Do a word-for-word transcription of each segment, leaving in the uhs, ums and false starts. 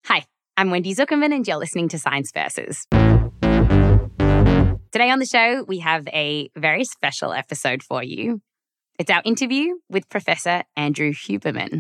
Hi, I'm Wendy Zuckerman, and you're listening to Science Versus. Today on the show, we have a very special episode for you. It's our interview with Professor Andrew Huberman.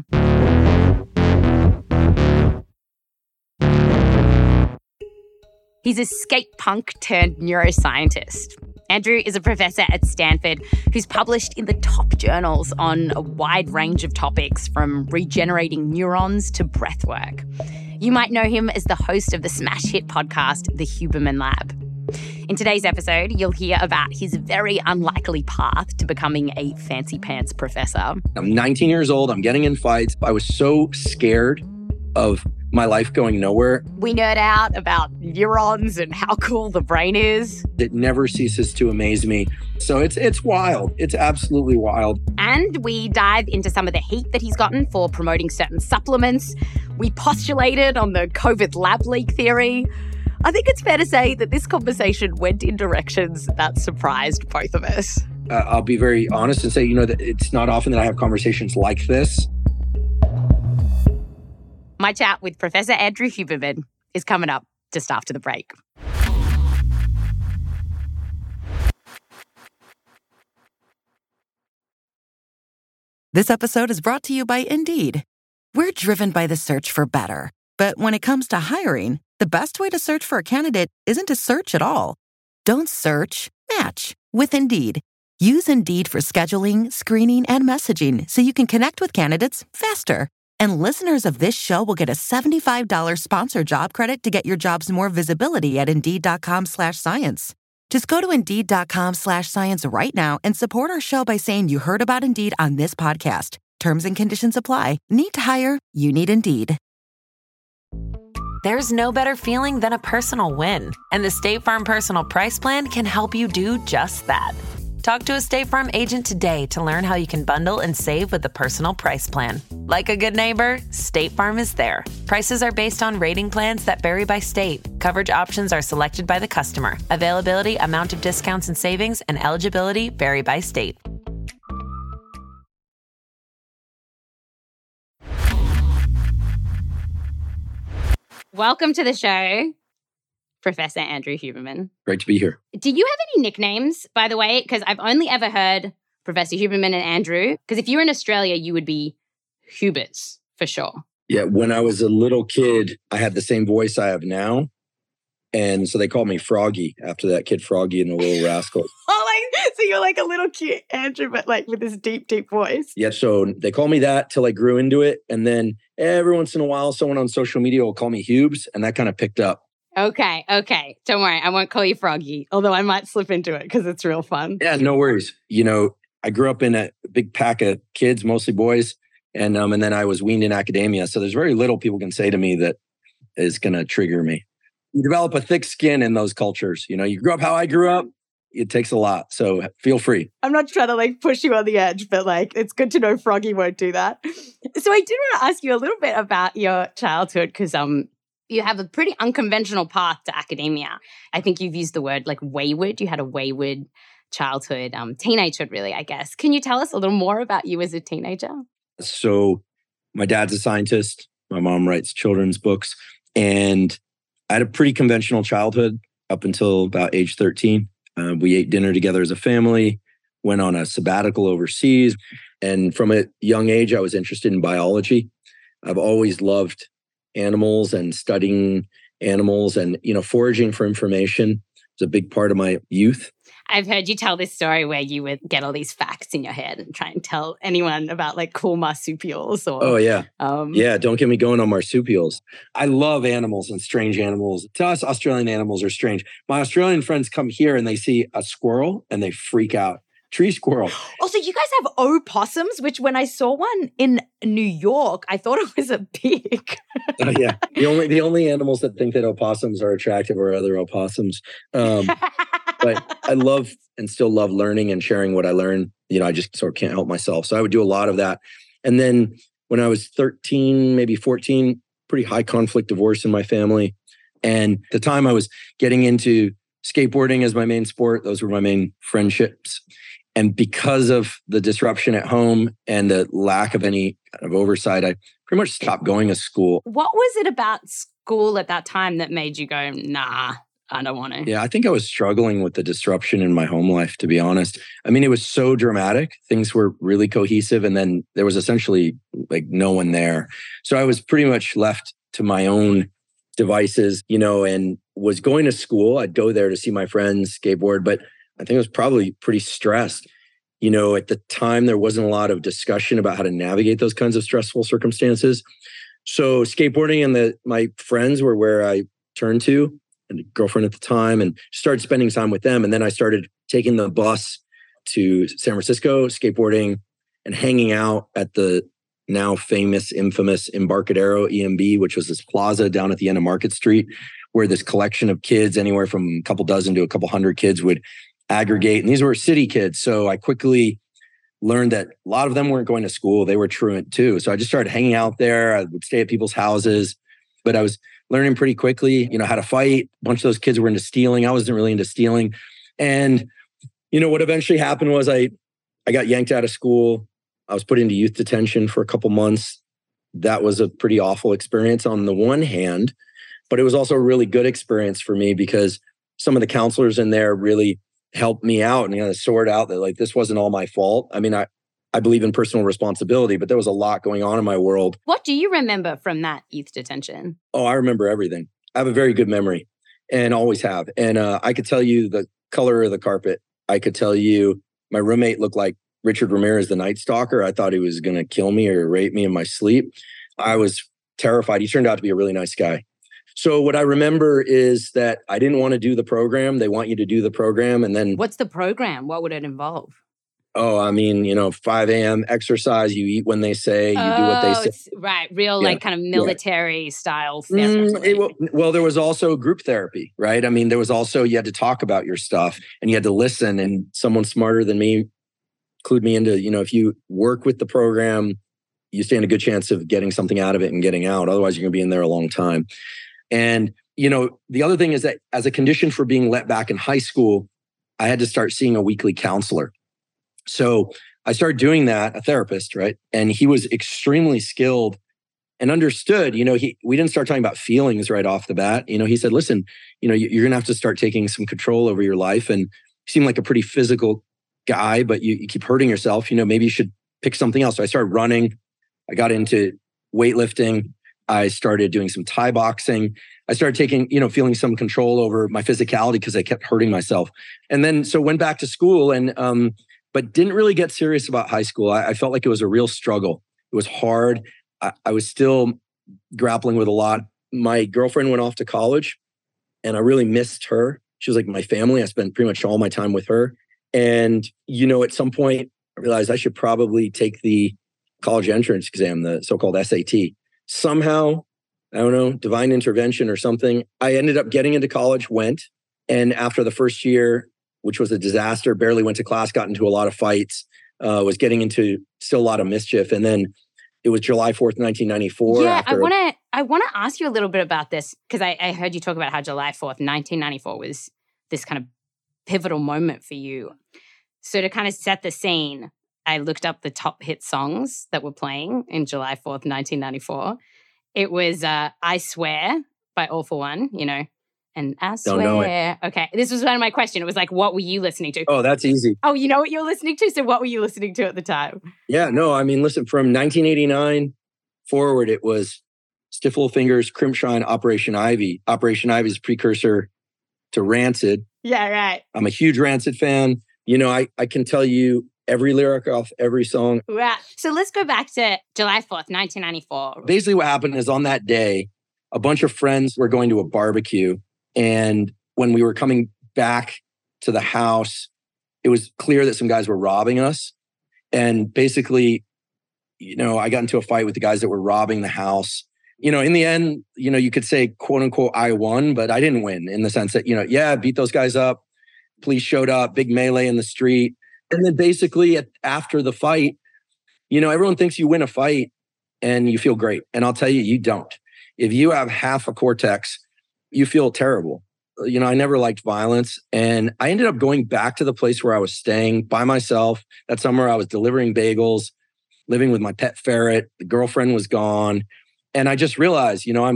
He's a skate punk turned neuroscientist. Andrew is a professor at Stanford who's published in the top journals on a wide range of topics, from regenerating neurons to breathwork. You might know him as the host of the smash hit podcast, The Huberman Lab. In today's episode, you'll hear about his very unlikely path to becoming a fancy pants professor. I'm nineteen years old. I'm getting in fights. I was so scared of my life going nowhere. We nerd out about neurons and how cool the brain is. It never ceases to amaze me. So it's it's wild. It's absolutely wild. And we dive into some of the heat that he's gotten for promoting certain supplements. We postulated on the COVID lab leak theory. I think it's fair to say that this conversation went in directions that surprised both of us. Uh, I'll be very honest and say, you know, that it's not often that I have conversations like this. My chat with Professor Andrew Huberman is coming up just after the break. This episode is brought to you by Indeed. We're driven by the search for better. But when it comes to hiring, the best way to search for a candidate isn't to search at all. Don't search, match with Indeed. Use Indeed for scheduling, screening, and messaging so you can connect with candidates faster. And listeners of this show will get a seventy-five dollars sponsored job credit to get your jobs more visibility at Indeed.com slash science. Just go to Indeed.com slash science right now and support our show by saying you heard about Indeed on this podcast. Terms and conditions apply. Need to hire? You need Indeed. There's no better feeling than a personal win, and the State Farm Personal Price Plan can help you do just that. Talk to a State Farm agent today to learn how you can bundle and save with the Personal Price Plan. Like a good neighbor, State Farm is there. Prices are based on rating plans that vary by state. Coverage options are selected by the customer. Availability, amount of discounts and savings, and eligibility vary by state. Welcome to the show, Professor Andrew Huberman. Great to be here. Do you have any nicknames, by the way? Because I've only ever heard Professor Huberman and Andrew. Because if you were in Australia, you would be Hubers for sure. Yeah, when I was a little kid, I had the same voice I have now. And so they called me Froggy after that kid Froggy and the Little Rascals. Oh, like, so you're like a little cute Andrew, but like with this deep, deep voice. Yeah, so they called me that till I grew into it. And then every once in a while, someone on social media will call me Hubes, and that kind of picked up. Okay, okay. Don't worry, I won't call you Froggy, although I might slip into it because it's real fun. Yeah, no worries. You know, I grew up in a big pack of kids, mostly boys, and um, and then I was weaned in academia. So there's very little people can say to me that is going to trigger me. You develop a thick skin in those cultures. You know, you grew up how I grew up. It takes a lot. So feel free. I'm not trying to like push you on the edge, but like it's good to know Froggy won't do that. So I did want to ask you a little bit about your childhood because um you have a pretty unconventional path to academia. I think you've used the word like wayward. You had a wayward childhood, um, teenagehood really, I guess. Can you tell us a little more about you as a teenager? So my dad's a scientist. My mom writes children's books. And I had a pretty conventional childhood up until about age thirteen. Uh, we ate dinner together as a family, went on a sabbatical overseas. And from a young age, I was interested in biology. I've always loved animals and studying animals and, you know, foraging for information was a big part of my youth. I've heard you tell this story where you would get all these facts in your head and try and tell anyone about like cool marsupials or... Oh, yeah. Um, yeah, don't get me going on marsupials. I love animals and strange animals. To us, Australian animals are strange. My Australian friends come here and they see a squirrel and they freak out. Tree squirrel. Also, you guys have opossums, which when I saw one in New York, I thought it was a pig. uh, yeah. The only the only animals that think that opossums are attractive are other opossums. Um, but I love and still love learning and sharing what I learn. You know, I just sort of can't help myself. So I would do a lot of that. And then when I was thirteen, maybe fourteen, pretty high conflict divorce in my family. And at the time I was getting into skateboarding as my main sport. Those were my main friendships. And because of the disruption at home and the lack of any kind of oversight, I pretty much stopped going to school. What was it about school at that time that made you go, nah, I don't want to? Yeah, I think I was struggling with the disruption in my home life, to be honest. I mean, it was so dramatic. Things were really cohesive. And then there was essentially like no one there. So I was pretty much left to my own devices, you know, and was going to school. I'd go there to see my friends skateboard, but I think I was probably pretty stressed. You know, at the time, there wasn't a lot of discussion about how to navigate those kinds of stressful circumstances. So skateboarding and the my friends were where I turned to, and a girlfriend at the time, and started spending time with them. And then I started taking the bus to San Francisco, skateboarding and hanging out at the now famous, infamous Embarcadero E M B, which was this plaza down at the end of Market Street, where this collection of kids, anywhere from a couple dozen to a couple hundred kids, would aggregate. And these were city kids. So I quickly learned that a lot of them weren't going to school. They were truant too. So I just started hanging out there. I would stay at people's houses, but I was learning pretty quickly, you know, how to fight. A bunch of those kids were into stealing. I wasn't really into stealing. And, you know, what eventually happened was I, I got yanked out of school. I was put into youth detention for a couple months. That was a pretty awful experience on the one hand, but it was also a really good experience for me because some of the counselors in there really helped me out and kind of sort out that like, this wasn't all my fault. I mean, I, I believe in personal responsibility, but there was a lot going on in my world. What do you remember from that youth detention? Oh, I remember everything. I have a very good memory and always have. And uh, I could tell you the color of the carpet. I could tell you my roommate looked like Richard Ramirez, the Night Stalker. I thought he was going to kill me or rape me in my sleep. I was terrified. He turned out to be a really nice guy. So what I remember is that I didn't want to do the program. They want you to do the program. And then... What's the program? What would it involve? Oh, I mean, you know, five a.m. exercise, you eat when they say, you oh, do what they say. Right. Real, yeah. like kind of military yeah. style. Mm, it, well, well, there was also group therapy, right? I mean, there was also, you had to talk about your stuff and you had to listen, and someone smarter than me clued me into, you know, if you work with the program, you stand a good chance of getting something out of it and getting out. Otherwise, you're going to be in there a long time. And, you know, the other thing is that as a condition for being let back in high school, I had to start seeing a weekly counselor. So I started doing that, a therapist, right? And he was extremely skilled and understood, you know, he, we didn't start talking about feelings right off the bat. You know, he said, listen, you know, you're going to have to start taking some control over your life. And you seem like a pretty physical guy, but you, you keep hurting yourself. You know, maybe you should pick something else. So I started running. I got into weightlifting. I started doing some Thai boxing. I started taking, you know, feeling some control over my physicality because I kept hurting myself. And then, so went back to school and, um, but didn't really get serious about high school. I, I felt like it was a real struggle. It was hard. I, I was still grappling with a lot. My girlfriend went off to college and I really missed her. She was like my family. I spent pretty much all my time with her. And, you know, at some point I realized I should probably take the college entrance exam, the so-called S A T. Somehow, I don't know, divine intervention or something, I ended up getting into college, went. And after the first year, which was a disaster, barely went to class, got into a lot of fights, uh, was getting into still a lot of mischief. And then it was July fourth, nineteen ninety-four. Yeah, I want to I want to ask you a little bit about this because I, I heard you talk about how July fourth, nineteen ninety-four was this kind of pivotal moment for you. So to kind of set the scene, I looked up the top hit songs that were playing in July fourth, nineteen ninety-four. It was uh, I Swear by All For One, you know, and I Don't know Swear. it. Okay, this was one of my questions. It was like, what were you listening to? Oh, that's easy. Oh, you know what you're listening to? So what were you listening to at the time? Yeah, no, I mean, listen, from nineteen eighty-nine forward, it was Stiff Little Fingers, Crimpshrine, Operation Ivy. Operation Ivy's precursor to Rancid. Yeah, right. I'm a huge Rancid fan. You know, I, I can tell you every lyric off every song. Right. So let's go back to July fourth, nineteen ninety-four. Basically what happened is on that day, a bunch of friends were going to a barbecue. And when we were coming back to the house, it was clear that some guys were robbing us. And basically, you know, I got into a fight with the guys that were robbing the house. You know, in the end, you know, you could say, quote unquote, I won, but I didn't win in the sense that, you know, yeah, I beat those guys up. Police showed up, big melee in the street. And then basically at, after the fight, you know, everyone thinks you win a fight and you feel great. And I'll tell you, you don't. If you have half a cortex, you feel terrible. You know, I never liked violence. And I ended up going back to the place where I was staying by myself. That summer I was delivering bagels, living with my pet ferret. The girlfriend was gone. And I just realized, you know, I'm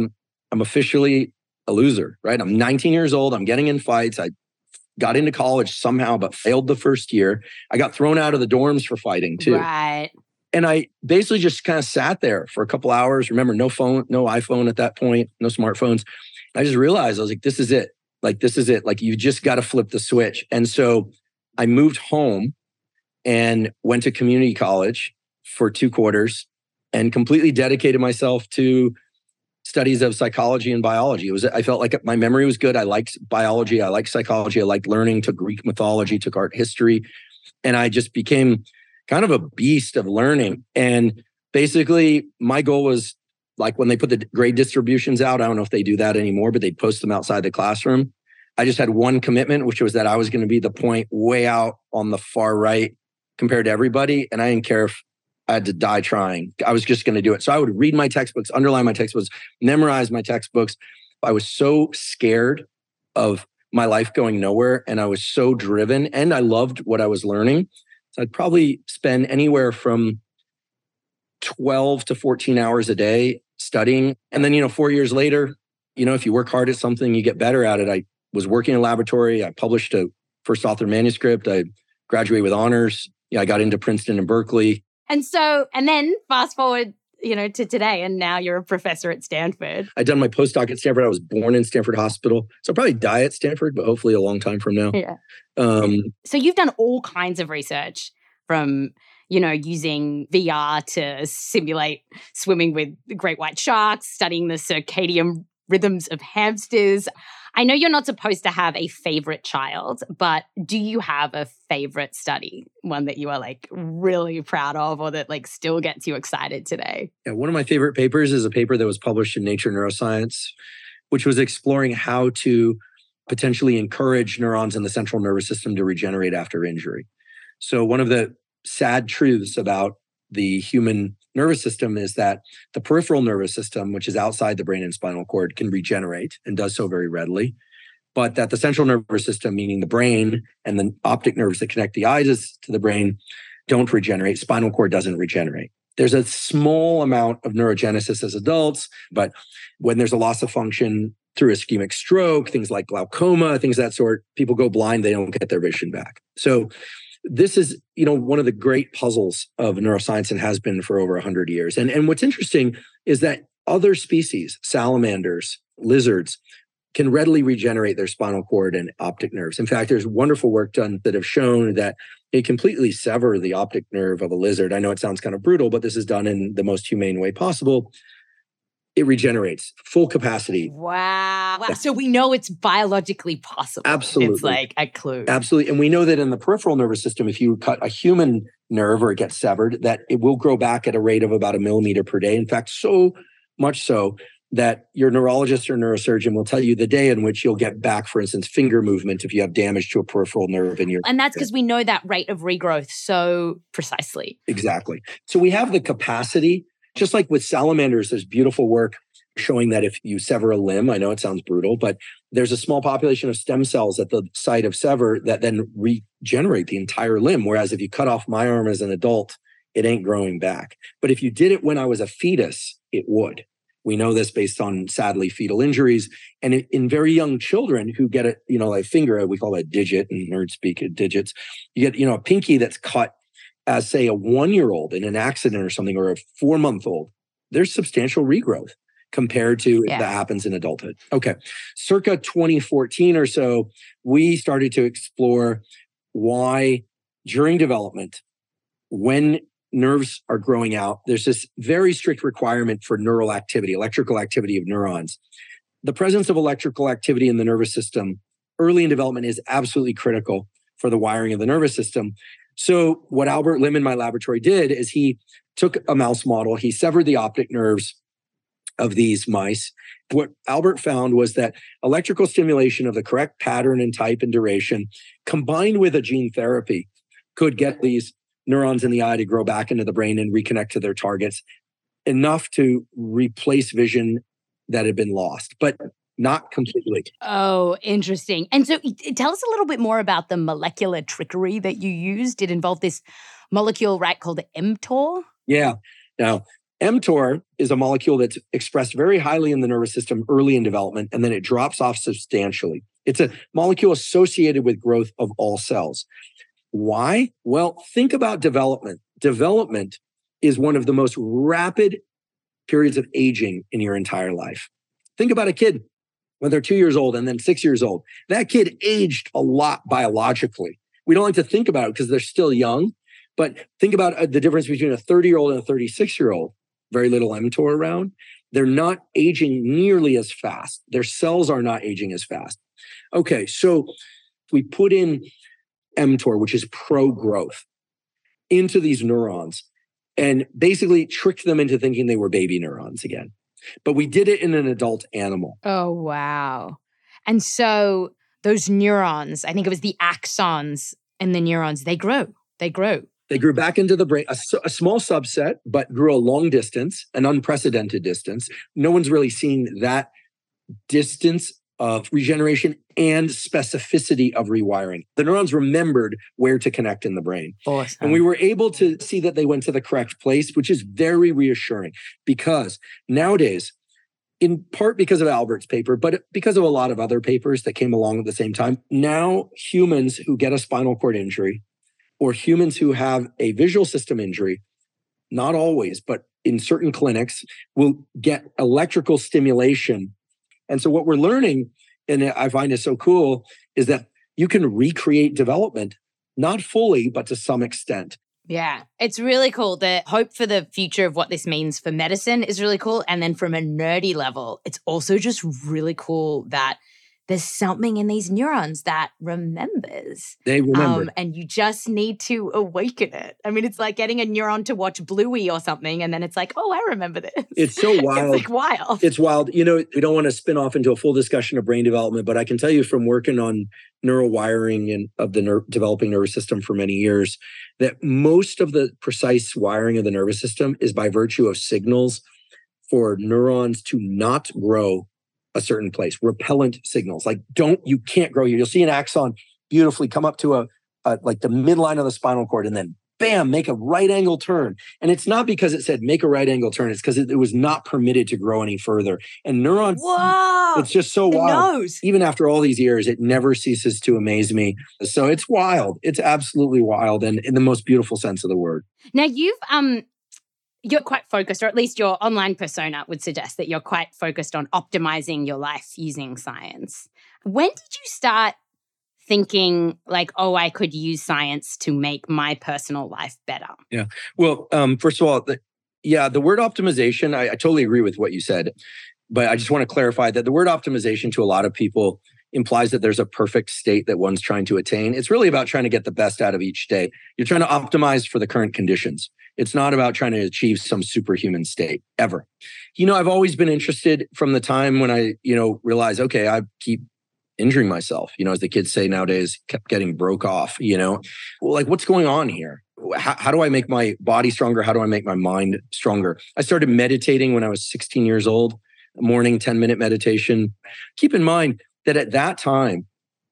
I'm officially a loser, right? I'm nineteen years old. I'm getting in fights. I got into college somehow, but failed the first year. I got thrown out of the dorms for fighting too. Right. And I basically just kind of sat there for a couple hours. Remember, no phone, no iPhone at that point, no smartphones. I just realized, I was like, this is it. Like, this is it. Like, you just got to flip the switch. And so I moved home and went to community college for two quarters and completely dedicated myself to studies of psychology and biology. It was, I felt like my memory was good. I liked biology. I liked psychology. I liked learning, took Greek mythology, took art history. And I just became kind of a beast of learning. And basically my goal was, like, when they put the grade distributions out, I don't know if they do that anymore, but they'd post them outside the classroom. I just had one commitment, which was that I was going to be the point way out on the far right compared to everybody. And I didn't care if I had to die trying. I was just going to do it. So I would read my textbooks, underline my textbooks, memorize my textbooks. I was so scared of my life going nowhere. And I was so driven, and I loved what I was learning. So I'd probably spend anywhere from twelve to fourteen hours a day studying. And then, you know, four years later, you know, if you work hard at something, you get better at it. I was working in a laboratory. I published a first author manuscript. I graduated with honors. Yeah, I got into Princeton and Berkeley. And so, and then fast forward, you know, to today, and now you're a professor at Stanford. I'd done my postdoc at Stanford. I was born in Stanford Hospital. So I'll probably die at Stanford, but hopefully a long time from now. Yeah. Um, so you've done all kinds of research, from, you know, using V R to simulate swimming with great white sharks, studying the circadian rhythms of hamsters. I know you're not supposed to have a favorite child, but do you have a favorite study, one that you are like really proud of, or that like still gets you excited today? Yeah, one of my favorite papers is a paper that was published in Nature Neuroscience, which was exploring how to potentially encourage neurons in the central nervous system to regenerate after injury. So one of the sad truths about the human nervous system is that the peripheral nervous system, which is outside the brain and spinal cord, can regenerate and does so very readily. But that the central nervous system, meaning the brain and the optic nerves that connect the eyes to the brain, don't regenerate. Spinal cord doesn't regenerate. There's a small amount of neurogenesis as adults, but when there's a loss of function through ischemic stroke, things like glaucoma, things of that sort, people go blind, they don't get their vision back. So this is, you know, one of the great puzzles of neuroscience, and has been for over one hundred years. And, and what's interesting is that other species, salamanders, lizards, can readily regenerate their spinal cord and optic nerves. In fact, there's wonderful work done that have shown that it completely sever the optic nerve of a lizard. I know it sounds kind of brutal, but this is done in the most humane way possible. It regenerates full capacity. Wow. wow. So we know it's biologically possible. Absolutely. It's like a clue. Absolutely. And we know that in the peripheral nervous system, if you cut a human nerve or it gets severed, that it will grow back at a rate of about a millimeter per day. In fact, so much so that your neurologist or neurosurgeon will tell you the day in which you'll get back, for instance, finger movement if you have damage to a peripheral nerve in your... And that's because we know that rate of regrowth so precisely. Exactly. So we have the capacity. Just like with salamanders, there's beautiful work showing that if you sever a limb, I know it sounds brutal, but there's a small population of stem cells at the site of sever that then regenerate the entire limb. Whereas if you cut off my arm as an adult, it ain't growing back. But if you did it when I was a fetus, it would. We know this based on, sadly, fetal injuries. And in, in very young children who get a, you know, like finger, we call that digit in nerd speak, digits. You get, you know, a pinky that's cut as, say, a one-year-old in an accident or something, or a four-month-old, there's substantial regrowth compared to yeah. that happens in adulthood. Okay. Circa twenty fourteen or so, we started to explore why during development, when nerves are growing out, there's this very strict requirement for neural activity, electrical activity of neurons. The presence of electrical activity in the nervous system early in development is absolutely critical for the wiring of the nervous system. So what Albert Lim in my laboratory did is he took a mouse model, he severed the optic nerves of these mice. What Albert found was that electrical stimulation of the correct pattern and type and duration, combined with a gene therapy, could get these neurons in the eye to grow back into the brain and reconnect to their targets, enough to replace vision that had been lost, but not completely. Oh, interesting. And so tell us a little bit more about the molecular trickery that you used. It involved this molecule, right, called mTOR? Yeah. Now, mTOR is a molecule that's expressed very highly in the nervous system early in development, and then it drops off substantially. It's a molecule associated with growth of all cells. Why? Well, think about development. Development is one of the most rapid periods of aging in your entire life. Think about a kid when they're two years old and then six years old. That kid aged a lot biologically. We don't like to think about it because they're still young, but think about the difference between a thirty-year-old and a thirty-six-year-old. Very little mTOR around. They're not aging nearly as fast. Their cells are not aging as fast. Okay, so we put in mTOR, which is pro-growth, into these neurons and basically tricked them into thinking they were baby neurons again. But we did it in an adult animal. Oh, wow. And so those neurons, I think it was the axons in the neurons, they grow, they grow. They grew back into the brain, a, a small subset, but grew a long distance, an unprecedented distance. No one's really seen that distance of regeneration and specificity of rewiring. The neurons remembered where to connect in the brain. Awesome. And we were able to see that they went to the correct place, which is very reassuring because nowadays, in part because of Albert's paper, but because of a lot of other papers that came along at the same time, now humans who get a spinal cord injury or humans who have a visual system injury, not always, but in certain clinics, will get electrical stimulation. And so what we're learning, and I find is so cool, is that you can recreate development, not fully, but to some extent. Yeah, it's really cool. The hope for the future of what this means for medicine is really cool. And then from a nerdy level, it's also just really cool that there's something in these neurons that remembers. They remember. Um, and you just need to awaken it. I mean, it's like getting a neuron to watch Bluey or something, and then it's like, oh, I remember this. It's so wild. It's like wild. It's wild. You know, we don't want to spin off into a full discussion of brain development, but I can tell you from working on neural wiring and of the ner- developing nervous system for many years, that most of the precise wiring of the nervous system is by virtue of signals for neurons to not grow a certain place, repellent signals. Like, don't, you can't grow here. You'll see an axon beautifully come up to a, a like the midline of the spinal cord and then bam, make a right angle turn. And it's not because it said make a right angle turn. It's because it, it was not permitted to grow any further. And neurons, Whoa, it's just so it wild. knows. Even after all these years, it never ceases to amaze me. So it's wild. It's absolutely wild, and in the most beautiful sense of the word. Now you've, um, you're quite focused, or at least your online persona would suggest that you're quite focused on optimizing your life using science. When did you start thinking like, oh, I could use science to make my personal life better? Yeah. Well, um, first of all, the, yeah, the word optimization, I, I totally agree with what you said, but I just want to clarify that the word optimization to a lot of people implies that there's a perfect state that one's trying to attain. It's really about trying to get the best out of each day. You're trying to optimize for the current conditions. It's not about trying to achieve some superhuman state ever. You know, I've always been interested from the time when I, you know, realized, okay, I keep injuring myself, you know, as the kids say nowadays, kept getting broke off, you know, well, like what's going on here? How, how do I make my body stronger? How do I make my mind stronger? I started meditating when I was sixteen years old, morning ten minute meditation. Keep in mind that at that time,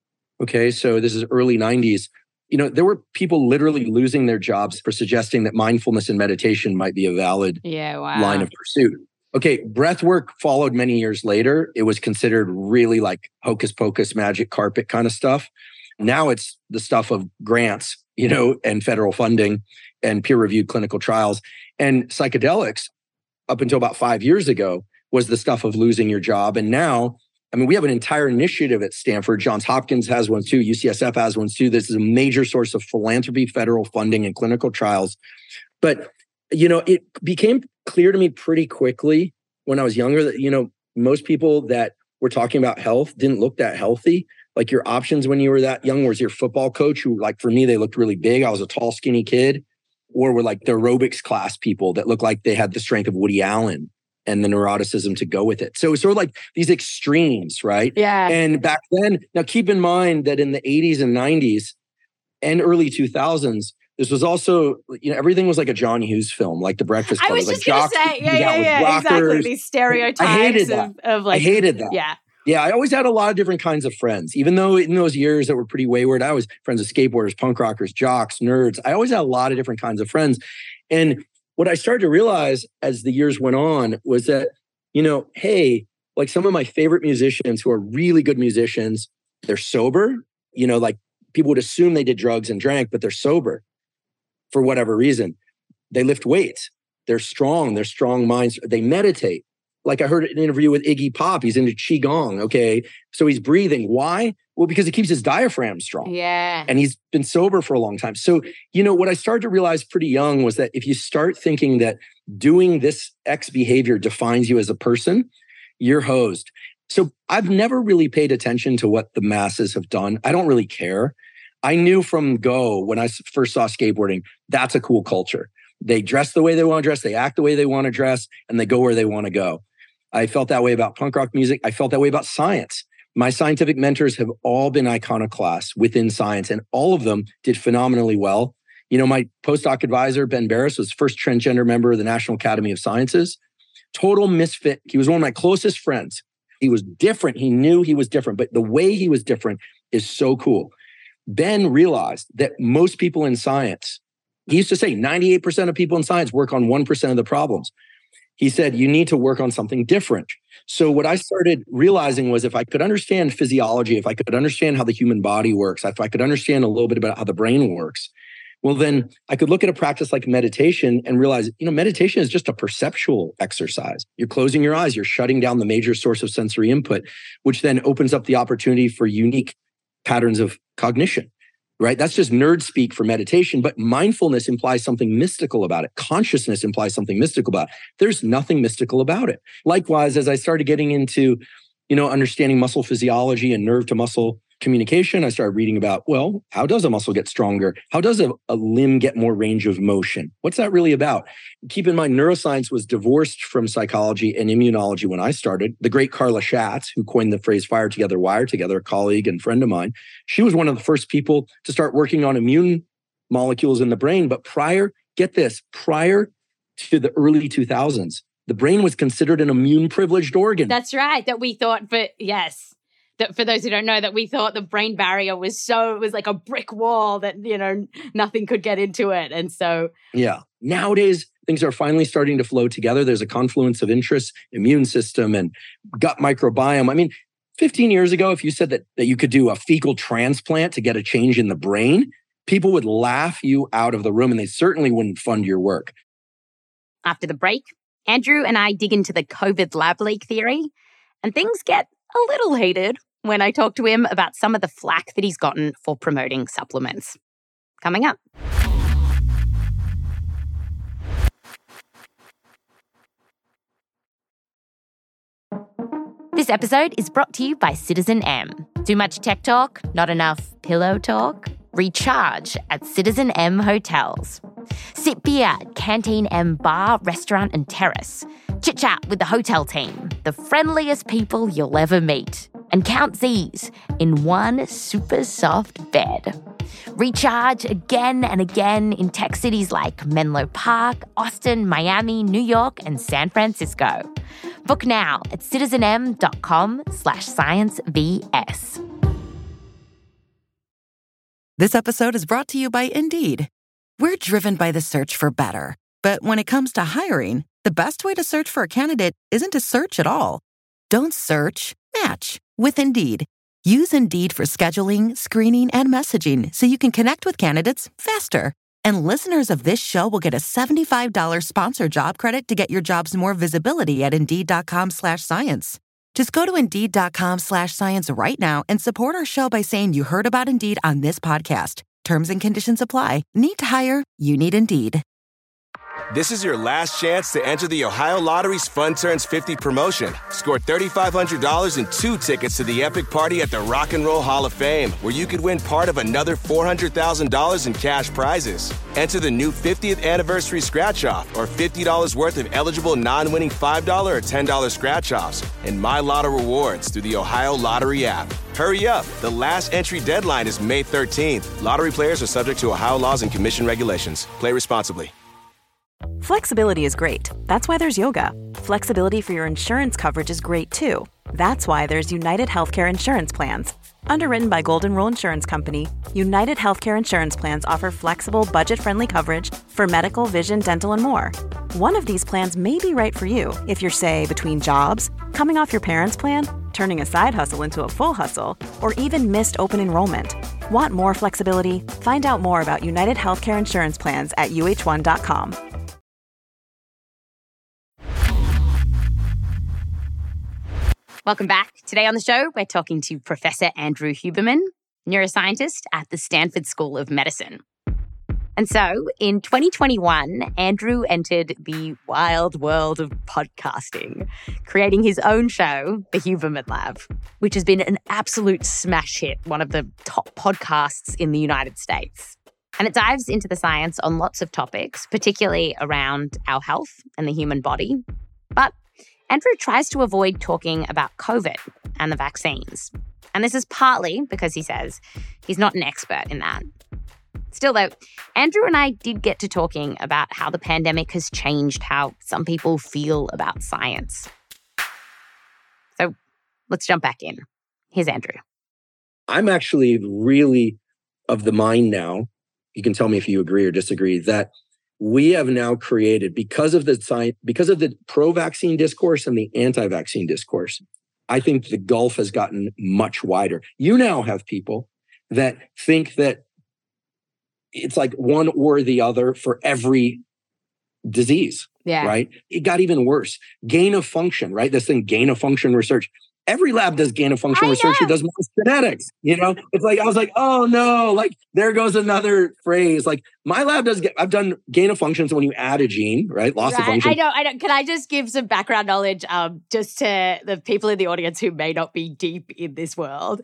okay, so this is early nineties, you know, there were people literally losing their jobs for suggesting that mindfulness and meditation might be a valid yeah, wow. line of pursuit. Okay, breath work followed many years later. It was considered really like hocus pocus, magic carpet kind of stuff. Now it's the stuff of grants, you know, and federal funding and peer-reviewed clinical trials. And psychedelics, up until about five years ago, was the stuff of losing your job. And now, I mean, we have an entire initiative at Stanford. Johns Hopkins has one too. U C S F has one too. This is a major source of philanthropy, federal funding, and clinical trials. But, you know, it became clear to me pretty quickly when I was younger that, you know, most people that were talking about health didn't look that healthy. Like your options when you were that young was your football coach who, like for me, they looked really big. I was a tall, skinny kid. Or were like the aerobics class people that looked like they had the strength of Woody Allen and the neuroticism to go with it. So it's sort of like these extremes, right? Yeah. And back then, now keep in mind that in the eighties and nineties and early two thousands, this was also, you know, everything was like a John Hughes film, like The Breakfast Club. I was It just like going to say, yeah, yeah, yeah, exactly. These stereotypes I hated of, that. of like, I hated that. Yeah. Yeah, I always had a lot of different kinds of friends. Even though in those years that were pretty wayward, I was friends with skateboarders, punk rockers, jocks, nerds. I always had a lot of different kinds of friends. And what I started to realize as the years went on was that, you know, hey, like some of my favorite musicians who are really good musicians, they're sober. You know, like people would assume they did drugs and drank, but they're sober for whatever reason. They lift weights. They're strong. They're strong minds. They meditate. Like I heard an interview with Iggy Pop. He's into Qigong. Okay. So he's breathing. Why? Well, because he keeps his diaphragm strong. Yeah. And he's been sober for a long time. So, you know, what I started to realize pretty young was that if you start thinking that doing this X behavior defines you as a person, you're hosed. So I've never really paid attention to what the masses have done. I don't really care. I knew from go when I first saw skateboarding, that's a cool culture. They dress the way they want to dress. They act the way they want to dress, and they go where they want to go. I felt that way about punk rock music. I felt that way about science. My scientific mentors have all been iconoclasts within science, and all of them did phenomenally well. You know, my postdoc advisor, Ben Barris, was first transgender member of the National Academy of Sciences. Total misfit. He was one of my closest friends. He was different. He knew he was different, but the way he was different is so cool. Ben realized that most people in science, he used to say ninety-eight percent of people in science work on one percent of the problems. He said, you need to work on something different. So what I started realizing was if I could understand physiology, if I could understand how the human body works, if I could understand a little bit about how the brain works, well, then I could look at a practice like meditation and realize, you know, meditation is just a perceptual exercise. You're closing your eyes, you're shutting down the major source of sensory input, which then opens up the opportunity for unique patterns of cognition. Right? That's just nerd speak for meditation, but mindfulness implies something mystical about it. Consciousness implies something mystical about it. There's nothing mystical about it. Likewise, as I started getting into, you know, understanding muscle physiology and nerve to muscle communication, I started reading about, well, how does a muscle get stronger? How does a, a limb get more range of motion? What's that really about? Keep in mind, neuroscience was divorced from psychology and immunology when I started. The great Carla Schatz, who coined the phrase fire together, wire together, a colleague and friend of mine, she was one of the first people to start working on immune molecules in the brain. But prior, get this, prior to the early two thousands, the brain was considered an immune privileged organ. That's right. That we thought, but yes. That for those who don't know, that we thought the brain barrier was so, it was like a brick wall that, you know, nothing could get into it. And so. Yeah. Nowadays, things are finally starting to flow together. There's a confluence of interests, immune system and gut microbiome. I mean, fifteen years ago, if you said that, that you could do a fecal transplant to get a change in the brain, people would laugh you out of the room and they certainly wouldn't fund your work. After the break, Andrew and I dig into the COVID lab leak theory, and things get a little heated when I talk to him about some of the flack that he's gotten for promoting supplements. Coming up. This episode is brought to you by Citizen M. Too much tech talk? Not enough pillow talk? Recharge at Citizen M hotels. Sip beer at Canteen M bar, restaurant and terrace. Chit-chat with the hotel team, the friendliest people you'll ever meet. And count Z's in one super soft bed. Recharge again and again in tech cities like Menlo Park, Austin, Miami, New York, and San Francisco. Book now at citizenem.com slash sciencevs. This episode is brought to you by Indeed. We're driven by the search for better. But when it comes to hiring, the best way to search for a candidate isn't to search at all. Don't search, match with Indeed. Use Indeed for scheduling, screening, and messaging so you can connect with candidates faster. And listeners of this show will get a seventy-five dollars sponsored job credit to get your jobs more visibility at Indeed.com slash science. Just go to Indeed.com slash science right now and support our show by saying you heard about Indeed on this podcast. Terms and conditions apply. Need to hire? You need Indeed. This is your last chance to enter the Ohio Lottery's Fun Turns fifty promotion. Score three thousand five hundred dollars and two tickets to the epic party at the Rock and Roll Hall of Fame, where you could win part of another four hundred thousand dollars in cash prizes. Enter the new fiftieth anniversary scratch-off or fifty dollars worth of eligible non-winning five dollars or ten dollars scratch-offs and My Lotto rewards through the Ohio Lottery app. Hurry up. The last entry deadline is May thirteenth. Lottery players are subject to Ohio laws and commission regulations. Play responsibly. Flexibility is great. That's why there's yoga. Flexibility for your insurance coverage is great too. That's why there's United Healthcare Insurance Plans. Underwritten by Golden Rule Insurance Company, United Healthcare Insurance Plans offer flexible, budget-friendly coverage for medical, vision, dental, and more. One of these plans may be right for you if you're, say, between jobs, coming off your parents' plan, turning a side hustle into a full hustle, or even missed open enrollment. Want more flexibility? Find out more about United Healthcare Insurance Plans at U H one dot com. Welcome back. Today on the show, we're talking to Professor Andrew Huberman, neuroscientist at the Stanford School of Medicine. And so, in twenty twenty-one, Andrew entered the wild world of podcasting, creating his own show, The Huberman Lab, which has been an absolute smash hit, one of the top podcasts in the United States. And it dives into the science on lots of topics, particularly around our health and the human body. But Andrew tries to avoid talking about COVID and the vaccines. And this is partly because he says he's not an expert in that. Still, though, Andrew and I did get to talking about how the pandemic has changed how some people feel about science. So let's jump back in. Here's Andrew. I'm actually really of the mind now, you can tell me if you agree or disagree, that we have now created, because of the science, because of the pro-vaccine discourse and the anti-vaccine discourse, I think the gulf has gotten much wider. You now have people that think that it's like one or the other for every disease, yeah. right? It got even worse. Gain of function, right? This thing, gain of function research. Every lab does gain of function I research know. who does mass genetics. You know, it's like, I was like, oh no, like there goes another phrase. Like my lab does get, I've done gain of functions when you add a gene, right? Loss Right. of function. I know, I know. Can I just give some background knowledge um, just to the people in the audience who may not be deep in this world?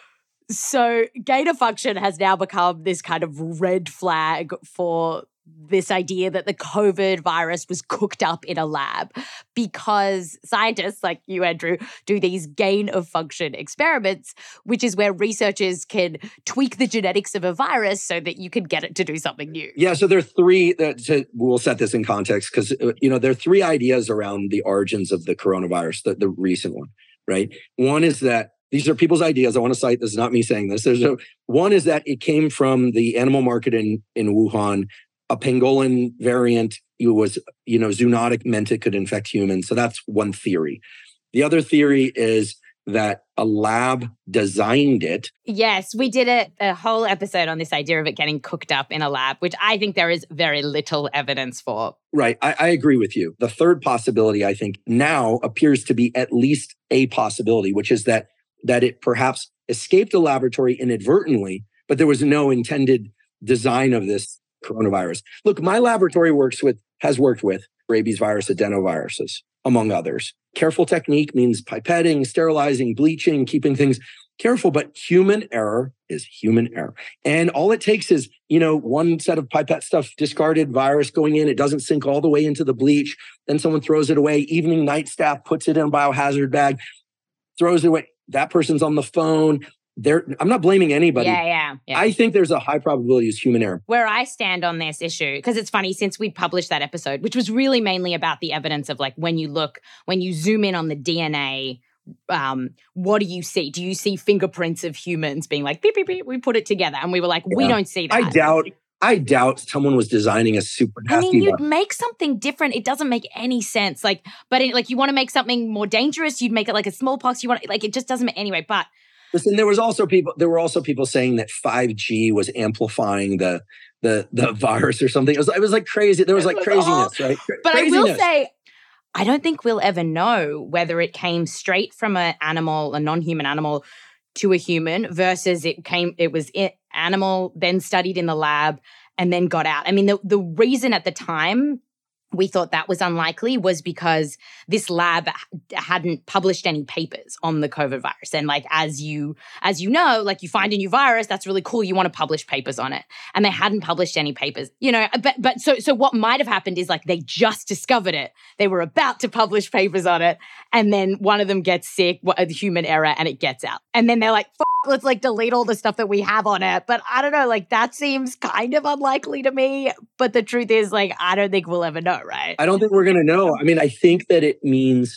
So gain of function has now become this kind of red flag for this idea that the COVID virus was cooked up in a lab because scientists like you, Andrew, do these gain of function experiments, which is where researchers can tweak the genetics of a virus so that you can get it to do something new. Yeah, so there are three, uh, to, we'll set this in context because, uh, you know, there are three ideas around the origins of the coronavirus, the, the recent one, right? One is that these are people's ideas. I want to cite this, is not me saying this. There's a, one is that it came from the animal market in, in Wuhan. A pangolin variant, it was, you know, zoonotic, meant it could infect humans. So that's one theory. The other theory is that a lab designed it. Yes, we did a, a whole episode on this idea of it getting cooked up in a lab, which I think there is very little evidence for. Right. I, I agree with you. The third possibility, I think, now appears to be at least a possibility, which is that that it perhaps escaped a laboratory inadvertently, but there was no intended design of this coronavirus. Look, my laboratory works with, has worked with rabies virus adenoviruses, among others. Careful technique means pipetting, sterilizing, bleaching, keeping things careful, but human error is human error. And all it takes is, you know, one set of pipette stuff, discarded virus going in, it doesn't sink all the way into the bleach. Then someone throws it away. Evening night staff puts it in a biohazard bag, throws it away. That person's on the phone. They're, I'm not blaming anybody. Yeah, yeah, yeah. I think there's a high probability it's human error. Where I stand on this issue, because it's funny, since we published that episode, which was really mainly about the evidence of like when you look, when you zoom in on the D N A, um, what do you see? Do you see fingerprints of humans being like, beep, beep, beep, we put it together? And we were like, yeah. we don't see that. I doubt, I doubt someone was designing a super nasty I mean, you'd one. make something different. It doesn't make any sense. Like, but it, like you want to make something more dangerous, you'd make it like a smallpox. You want, like, it just doesn't make, anyway, but listen, there was also people. There were also people saying that five G was amplifying the the the virus or something. It was, it was like crazy. There was like craziness, all, right? But craziness. I will say, I don't think we'll ever know whether it came straight from an animal, a non-human animal, to a human versus it came. It was it, animal, then studied in the lab, and then got out. I mean, the the reason at the time we thought that was unlikely was because this lab hadn't published any papers on the COVID virus. And like, as you, as you know, like you find a new virus, that's really cool. You want to publish papers on it. And they hadn't published any papers, you know, but, but so, so what might've happened is like, they just discovered it. They were about to publish papers on it. And then one of them gets sick, a human error, and it gets out. And then they're like, F- let's like delete all the stuff that we have on it. But I don't know, like that seems kind of unlikely to me. But the truth is like, I don't think we'll ever know. Right? I don't think we're going to know. I mean, I think that it means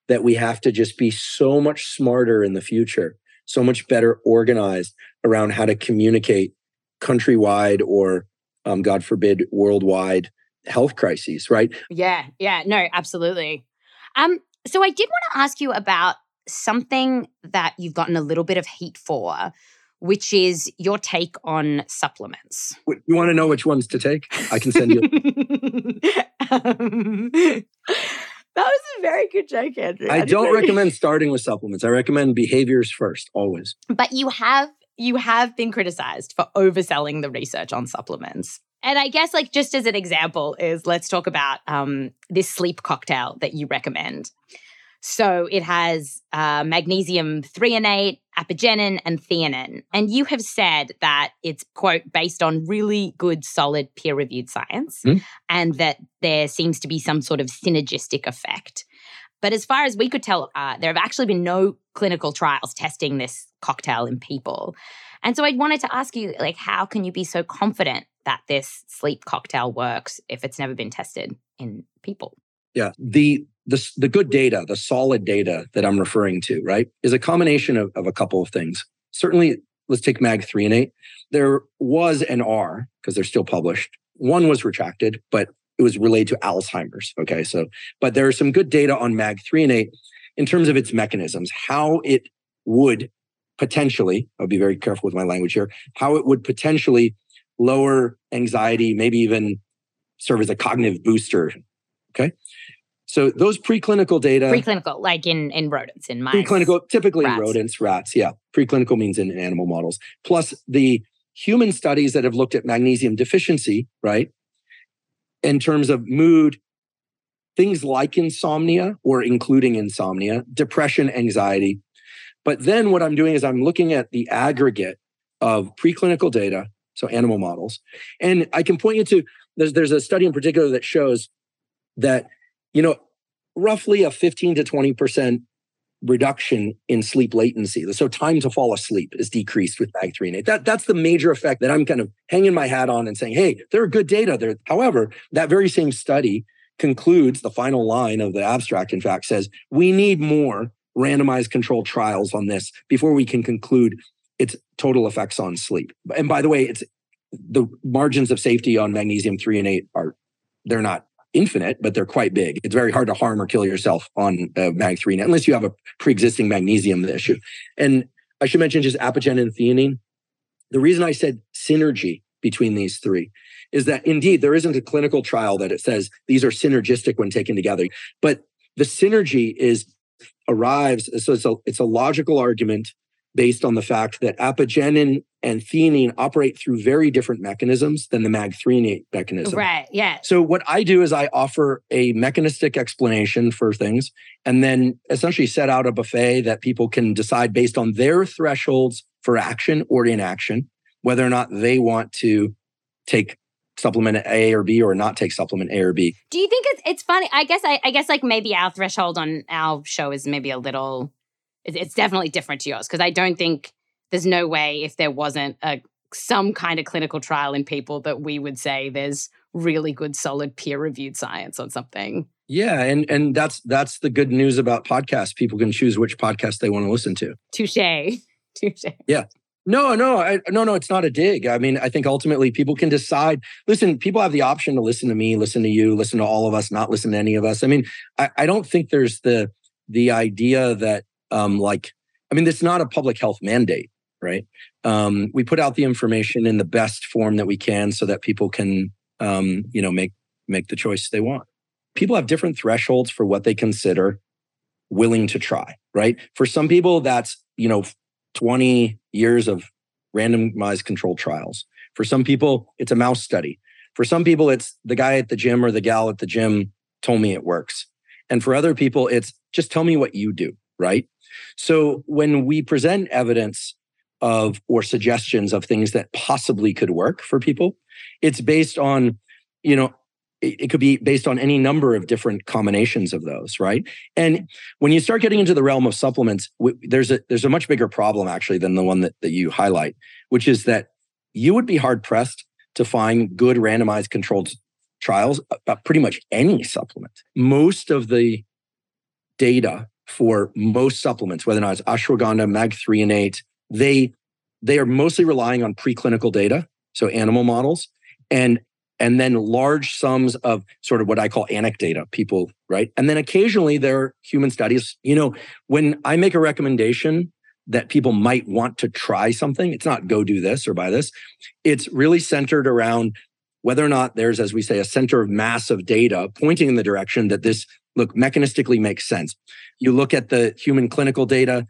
that we have to just be so much smarter in the future, so much better organized around how to communicate countrywide or, um, God forbid, worldwide health crises, right? Yeah, yeah, no, absolutely. Um, so I did want to ask you about something that you've gotten a little bit of heat for, which is your take on supplements. You want to know which ones to take? I can send you. um, that was a very good joke, Andrew. I don't recommend starting with supplements. I recommend behaviors first, always. But you have you have been criticized for overselling the research on supplements. And I guess, like, just as an example is, let's talk about um, this sleep cocktail that you recommend. So it has uh, magnesium threonate, apigenin, and theanine. And you have said that it's, quote, based on really good, solid, peer-reviewed science, mm. and that there seems to be some sort of synergistic effect. But as far as we could tell, uh, there have actually been no clinical trials testing this cocktail in people. And so I wanted to ask you, like, how can you be so confident that this sleep cocktail works if it's never been tested in people? Yeah, the the the good data, the solid data that I'm referring to, right, is a combination of, of a couple of things. Certainly, let's take mag threonate. There was an R, because they're still published. One was retracted, but it was related to Alzheimer's. Okay, so, but there are some good data on mag threonate in terms of its mechanisms, how it would potentially, I'll be very careful with my language here, how it would potentially lower anxiety, maybe even serve as a cognitive booster. Okay. So those preclinical data. Preclinical, like in, in rodents, in mice. Preclinical, typically rats. in rodents, rats. Yeah. Preclinical means in, in animal models. Plus the human studies that have looked at magnesium deficiency, right? In terms of mood, things like insomnia or including insomnia, depression, anxiety. But then what I'm doing is I'm looking at the aggregate of preclinical data, so animal models. And I can point you to, there's, there's a study in particular that shows that, you know, roughly a fifteen to twenty percent reduction in sleep latency. So time to fall asleep is decreased with mag threonate. That, that's the major effect that I'm kind of hanging my hat on and saying, hey, there are good data there. However, that very same study concludes, the final line of the abstract, in fact, says, we need more randomized controlled trials on this before we can conclude its total effects on sleep. And by the way, it's the margins of safety on magnesium threonate are, they're not infinite, but they're quite big. It's very hard to harm or kill yourself on uh, mag threonate unless you have a pre-existing magnesium issue. And I should mention just apigenin and theanine. The reason I said synergy between these three is that indeed there isn't a clinical trial that it says these are synergistic when taken together, but the synergy is arrives, so it's a, it's a logical argument based on the fact that apigenin and theanine operate through very different mechanisms than the mag threonate mechanism. Right, yeah. So what I do is I offer a mechanistic explanation for things and then essentially set out a buffet that people can decide based on their thresholds for action or inaction, whether or not they want to take supplement A or B or not take supplement A or B. Do you think it's it's funny? I guess I, I guess like maybe our threshold on our show is maybe a little, it's definitely different to yours because I don't think there's no way if there wasn't a some kind of clinical trial in people that we would say there's really good, solid, peer-reviewed science on something. Yeah, and and that's that's the good news about podcasts. People can choose which podcast they want to listen to. Touche. Touche. Yeah. No, no, I, no, no, it's not a dig. I mean, I think ultimately people can decide. Listen, people have the option to listen to me, listen to you, listen to all of us, not listen to any of us. I mean, I, I don't think there's the the idea that um, like, I mean, it's not a public health mandate, right? Um, we put out the information in the best form that we can so that people can, um, you know, make make the choice they want. People have different thresholds for what they consider willing to try, right? For some people, that's, you know, twenty years of randomized controlled trials. For some people, it's a mouse study. For some people, it's the guy at the gym or the gal at the gym told me it works. And for other people, it's just tell me what you do, right? So when we present evidence of or suggestions of things that possibly could work for people, it's based on, you know, it could be based on any number of different combinations of those, right? And when you start getting into the realm of supplements, there's a there's a much bigger problem actually than the one that, that you highlight, which is that you would be hard pressed to find good randomized controlled trials about pretty much any supplement. Most of the data for most supplements, whether or not it's ashwagandha, omega three and eight, they they are mostly relying on preclinical data, so animal models, and and then large sums of sort of what I call anecdata, people, right? And then occasionally there are human studies. You know, when I make a recommendation that people might want to try something, it's not go do this or buy this. It's really centered around whether or not there's, as we say, a center of mass of data pointing in the direction that this, look, mechanistically makes sense. You look at the human clinical data,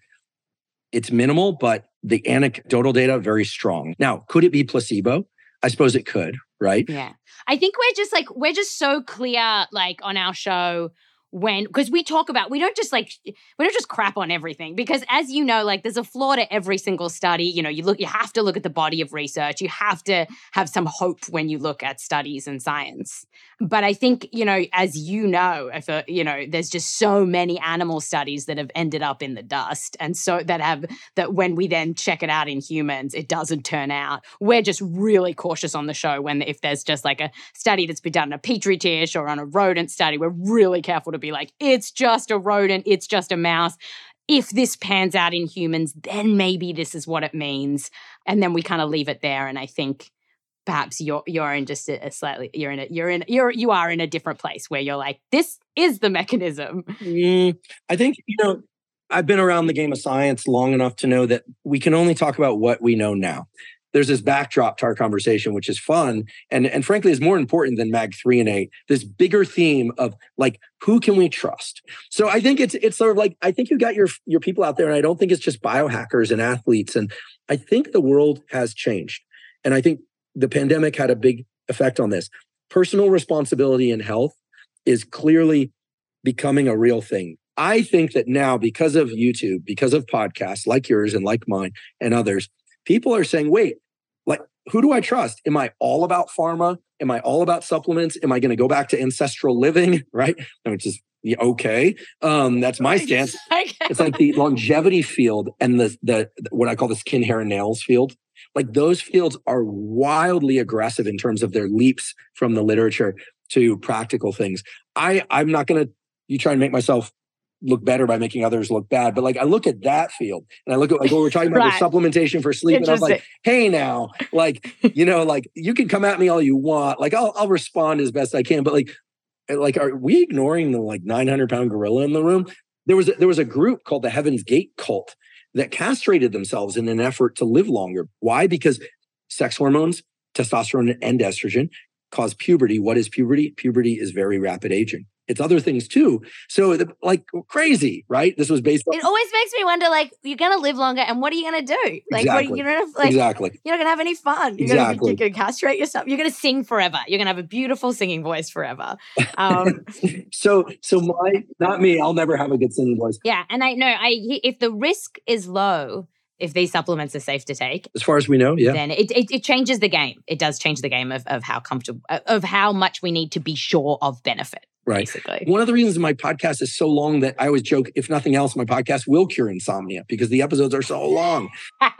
it's minimal, but the anecdotal data, very strong. Now, could it be placebo? I suppose it could, right? Yeah. I think we're just like, we're just so clear, like on our show when, because we talk about, we don't just like, we don't just crap on everything because as you know, like there's a flaw to every single study. You know, you look, you have to look at the body of research. You have to have some hope when you look at studies and science. But I think, you know, as you know, if a, you know, there's just so many animal studies that have ended up in the dust. And so that have, that when we then check it out in humans, it doesn't turn out. We're just really cautious on the show when if there's just like a study that's been done in a petri dish or on a rodent study, we're really careful to be like, it's just a rodent, it's just a mouse. If this pans out in humans, then maybe this is what it means. And then we kind of leave it there. And I think perhaps you're you're in just a, a slightly you're in a you're in you're you are in a different place where you're like, this is the mechanism. Mm, I think, you know, I've been around the game of science long enough to know that we can only talk about what we know now. There's this backdrop to our conversation, which is fun. And, and frankly, is more important than mag three and eight, this bigger theme of like, who can we trust? So I think it's it's sort of like, I think you got your, your people out there, and I don't think it's just biohackers and athletes. And I think the world has changed. And I think the pandemic had a big effect on this. Personal responsibility in health is clearly becoming a real thing. I think that now, because of YouTube, because of podcasts like yours and like mine and others, people are saying, wait, like, who do I trust? Am I all about pharma? Am I all about supplements? Am I going to go back to ancestral living? Right? Which is okay. Um, that's my stance. It's like the longevity field and the, the what I call the skin, hair, and nails field. Like those fields are wildly aggressive in terms of their leaps from the literature to practical things. I, I'm not going to, you try and make myself look better by making others look bad. But like, I look at that field and I look at like what we're talking about, right, the supplementation for sleep. And I'm like, hey now, like, you know, like you can come at me all you want. Like I'll, I'll respond as best I can. But like, like, are we ignoring the like nine hundred pound gorilla in the room? There was, a, there was a group called the Heaven's Gate cult that castrated themselves in an effort to live longer. Why? Because sex hormones, testosterone and estrogen, cause puberty. What is puberty? Puberty is very rapid aging. It's other things too. So the, like crazy, right? This was based on... It always makes me wonder, like, you're going to live longer and what are you going to do? Like, exactly. what, you're gonna, like, exactly. You're not going to have any fun. You're exactly. going to castrate yourself. You're going to sing forever. You're going to have a beautiful singing voice forever. Um, so, so my, not me, I'll never have a good singing voice. Yeah. And I know I, if the risk is low, if these supplements are safe to take, as far as we know, yeah, then it, it, it changes the game. It does change the game of, of how comfortable, of how much we need to be sure of benefit. Right. Basically. One of the reasons my podcast is so long that I always joke, if nothing else, my podcast will cure insomnia because the episodes are so long.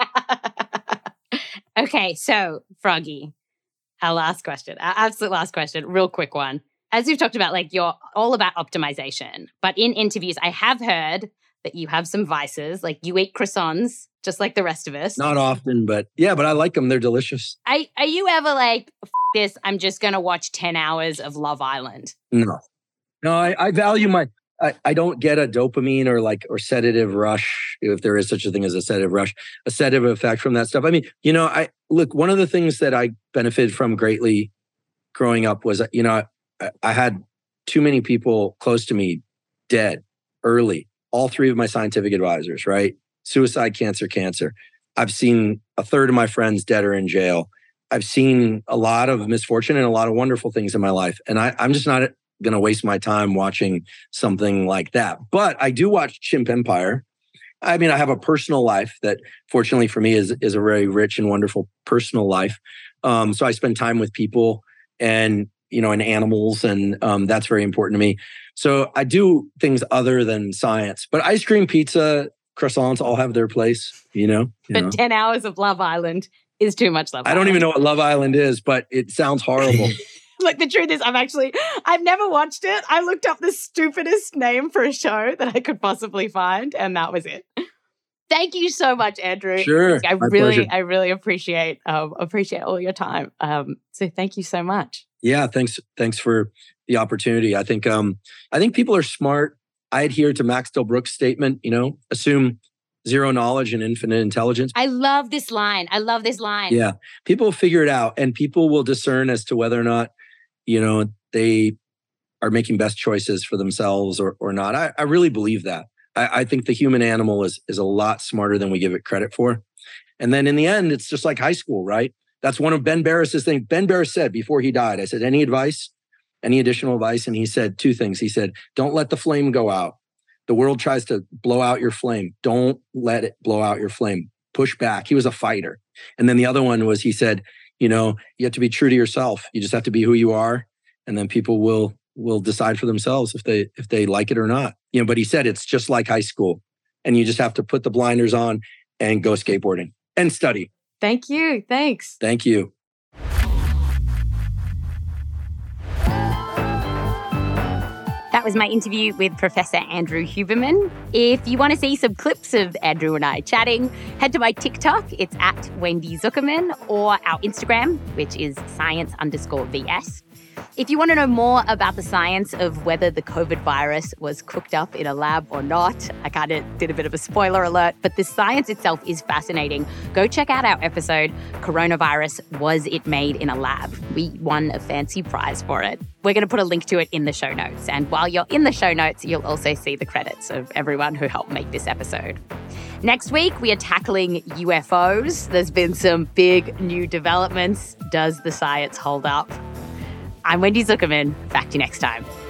Okay. So, Froggy, our last question, our absolute last question, real quick one. As we've talked about, like you're all about optimization, but in interviews, I have heard that you have some vices, like you eat croissants, just like the rest of us. Not often, but yeah, but I like them. They're delicious. Are, are you ever like, F- this, I'm just going to watch ten hours of Love Island? No. No, I, I value my, I, I don't get a dopamine or like, or sedative rush, if there is such a thing as a sedative rush, a sedative effect from that stuff. I mean, you know, I look, one of the things that I benefited from greatly growing up was, you know, I, I had too many people close to me dead early. All three of my scientific advisors, right? Suicide, cancer, cancer. I've seen a third of my friends dead or in jail. I've seen a lot of misfortune and a lot of wonderful things in my life. And I, I'm just not going to waste my time watching something like that. But I do watch Chimp Empire. I mean, I have a personal life that fortunately for me is, is a very rich and wonderful personal life. Um, so I spend time with people and, you know, and animals. And um, that's very important to me. So I do things other than science. But ice cream, pizza, croissants all have their place, you know? You but know. ten hours of Love Island is too much Love I Island. don't even know what Love Island is, but it sounds horrible. Like, the truth is, I've actually, I've never watched it. I looked up the stupidest name for a show that I could possibly find, and that was it. Thank you so much, Andrew. Sure. I my really, pleasure. I really appreciate um, appreciate all your time. Um, so thank you so much. Yeah, thanks. Thanks for the opportunity. I think um, I think people are smart. I adhere to Max Delbruck's statement, you know, assume zero knowledge and infinite intelligence. I love this line. I love this line. Yeah. People will figure it out, and people will discern as to whether or not, you know, they are making best choices for themselves or or not. I, I really believe that. I, I think the human animal is is a lot smarter than we give it credit for. And then in the end, it's just like high school, right? That's one of Ben Barris's things. Ben Barris said before he died, I said, any advice, any additional advice? And he said two things. He said, don't let the flame go out. The world tries to blow out your flame. Don't let it blow out your flame. Push back. He was a fighter. And then the other one was, he said, you know, you have to be true to yourself. You just have to be who you are. And then people will will decide for themselves if they if they like it or not. You know, but he said it's just like high school. And you just have to put the blinders on and go skateboarding and study. Thank you. Thanks. Thank you. That was my interview with Professor Andrew Huberman. If you want to see some clips of Andrew and I chatting, head to my TikTok. It's at Wendy Zuckerman, or our Instagram, which is science underscore VS. If you want to know more about the science of whether the COVID virus was cooked up in a lab or not, I kind of did a bit of a spoiler alert, but the science itself is fascinating. Go check out our episode, Coronavirus, Was It Made in a Lab? We won a fancy prize for it. We're going to put a link to it in the show notes. And while you're in the show notes, you'll also see the credits of everyone who helped make this episode. Next week, we are tackling U F Os. There's been some big new developments. Does the science hold up? I'm Wendy Zuckerman. Back to you next time.